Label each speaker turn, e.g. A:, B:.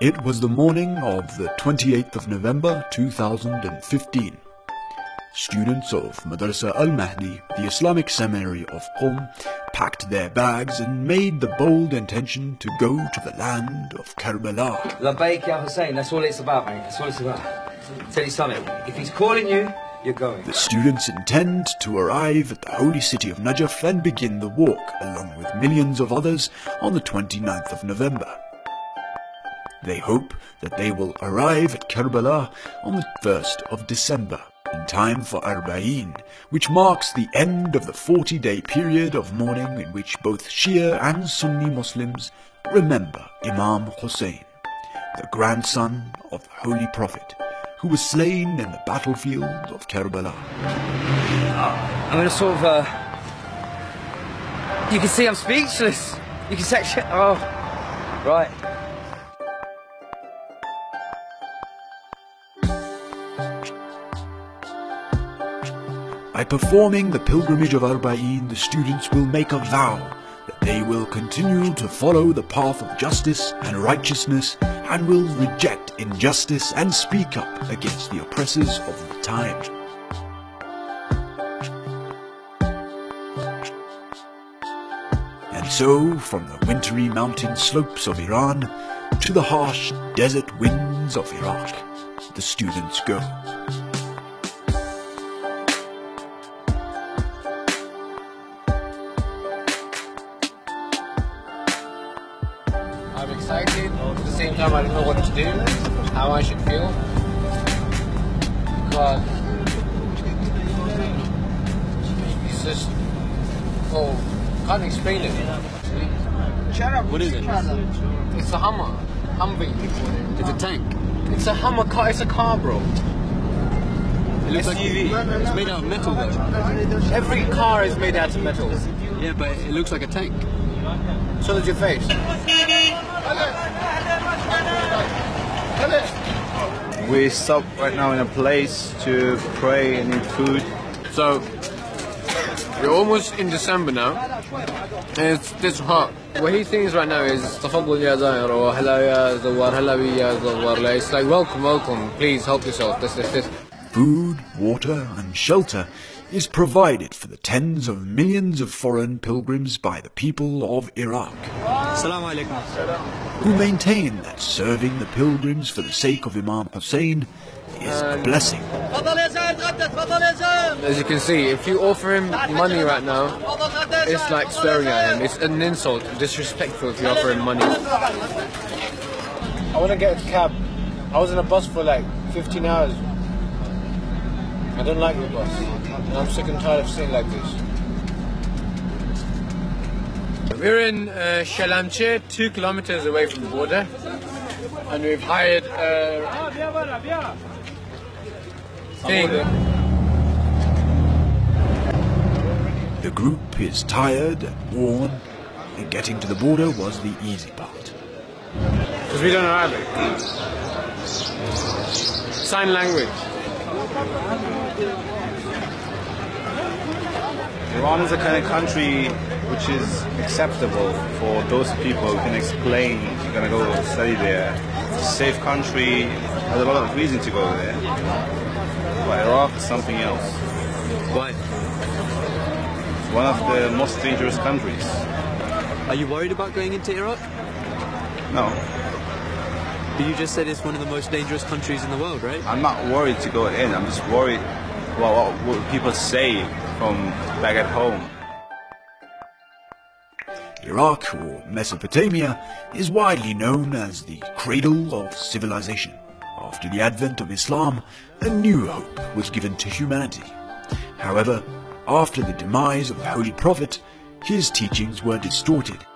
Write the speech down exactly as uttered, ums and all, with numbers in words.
A: It was the morning of the twenty-eighth of November two thousand fifteen. Students of Madrasa Al-Mahdi, the Islamic seminary of Qom, packed their bags and made the bold intention to go to the land of Karbala.
B: Labbaik ya Hussein, that's all it's about, mate. That's all it's about. Tell you something, if he's calling you, you're going.
A: The students intend to arrive at the holy city of Najaf and begin the walk, along with millions of others, on the twenty-ninth of November. They hope that they will arrive at Karbala on the first of December, in time for Arba'een, which marks the end of the forty-day period of mourning in which both Shia and Sunni Muslims remember Imam Hussein, the grandson of the Holy Prophet, who was slain in the battlefield of Karbala.
B: I'm gonna sort of, uh... You can see I'm speechless! You can say... Oh... Right.
A: By performing the pilgrimage of Arba'een, the students will make a vow that they will continue to follow the path of justice and righteousness and will reject injustice and speak up against the oppressors of the time. And so, from the wintry mountain slopes of Iran to the harsh desert winds of Iraq, the students go.
C: I'm excited, at the same time I don't know what to do, how I should feel, because it's just, oh, can't explain it.
D: What is it?
C: It's a Hummer, Humvee.
D: It's a tank.
C: It's a Hummer car, it's a car, bro.
D: It looks like it's made out of metal though.
C: Every car is made out of metal.
D: Yeah, but it looks like a tank.
C: So does your face.
E: We stopped right now in a place to pray and eat food.
C: So, we're almost in December now, and it's this hot. What he thinks right now is "Tafaddal ya Zair" or "Hello ya Zawar, hello ya Zawar." It's like welcome, welcome. Please help yourself. This, this, this.
A: Food, water, and shelter is provided for the tens of millions of foreign pilgrims by the people of Iraq,
D: Assalamu alaikum.
A: who maintain that serving the pilgrims for the sake of Imam Hussein is a blessing.
C: As you can see, if you offer him money right now, it's like swearing at him. It's an insult, disrespectful if you offer him money. I want to get a cab. I was in a bus for like fifteen hours. I don't like the bus. And I'm sick and tired of sitting like this. We're in uh, Shalamche, two kilometers away from the border, and we've hired a thing.
A: The group is tired and worn, and getting to the border was the easy part.
C: Because we don't know Arabic. Sign language.
E: Iran is a kind of country which is acceptable for those people who can explain you're going to go study there. It's a safe country, there's a lot of reason to go there. But Iraq is something else.
D: Why?
E: It's one of the most dangerous countries.
D: Are you worried about going into Iraq?
E: No,
D: But you just said it's one of the most dangerous countries in the world, right?
E: I'm not worried to go in. I'm just worried about what, what people say from back at home.
A: Iraq, or Mesopotamia, is widely known as the cradle of civilization. After the advent of Islam, a new hope was given to humanity. However, after the demise of the Holy Prophet, his teachings were distorted,